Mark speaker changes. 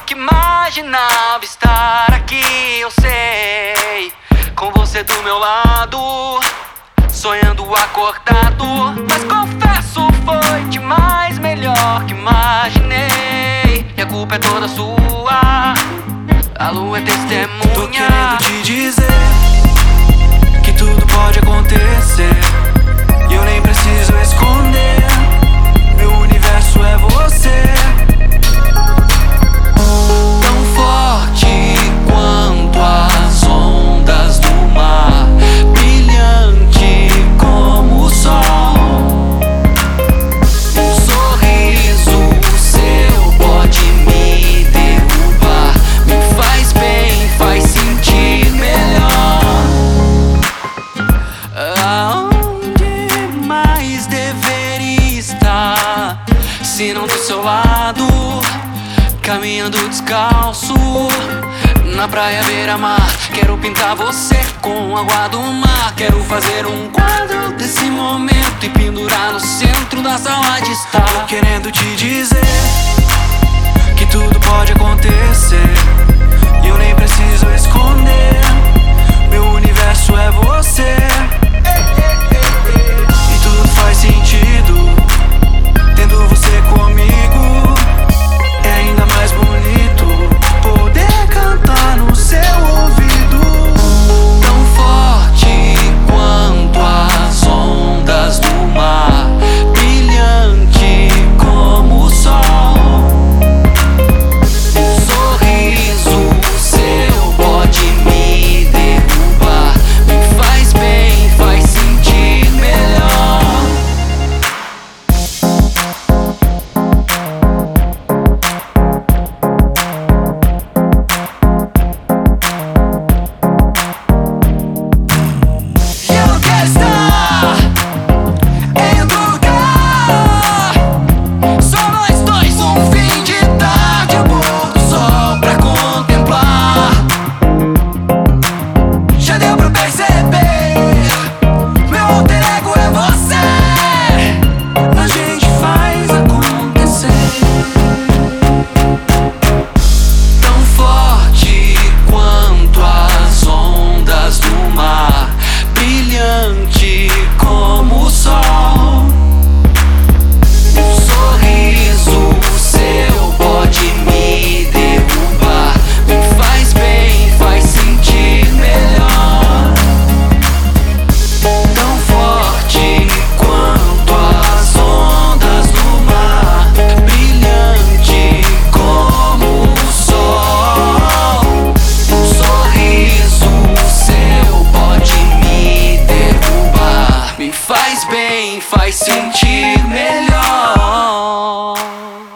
Speaker 1: que imaginava estar aqui, eu sei. Com você do meu lado, sonhando acordado. Mas confesso, foi demais, melhor que imaginei. E a culpa é toda sua, a lua é testemunha.
Speaker 2: Tô querendo te dizer que tudo pode acontecer e eu nem preciso esconder. Meu universo é você,
Speaker 1: tão forte quanto as ondas do mar, brilhante como o sol. Um sorriso seu pode me derrubar, me faz bem, faz sentir melhor. Aonde mais deveria estar, se não do seu lado, caminhando descalço na praia beira-mar? Quero pintar você com água do mar. Quero fazer um quadro desse momento e pendurar no centro da sala de estar.
Speaker 2: tô querendo te dizer que tudo pode acontecer e eu nem preciso esconder. Meu universo é você e tudo faz sentido tendo você comigo. É ainda mais bonito poder cantar no seu ouvido.
Speaker 1: Tão forte quanto as ondas do mar, brilhante como o sol. Um sorriso seu pode me derrubar, me faz bem, faz sentir melhor. Eu quero estar em outro lugar, só nós dois, um fim de tarde, o pôr do sol pra contemplar. Já deu pra perceber, meu alter ego é você.
Speaker 2: A gente faz acontecer.
Speaker 1: Tão forte quanto as ondas do mar, brilhante como o sol. Um sorriso seu pode me derrubar, me faz bem, faz sentir melhor. Tão forte quanto as ondas do mar, brilhante como o sol. Um sorriso seu pode me derrubar, me faz bem, faz sentir melhor.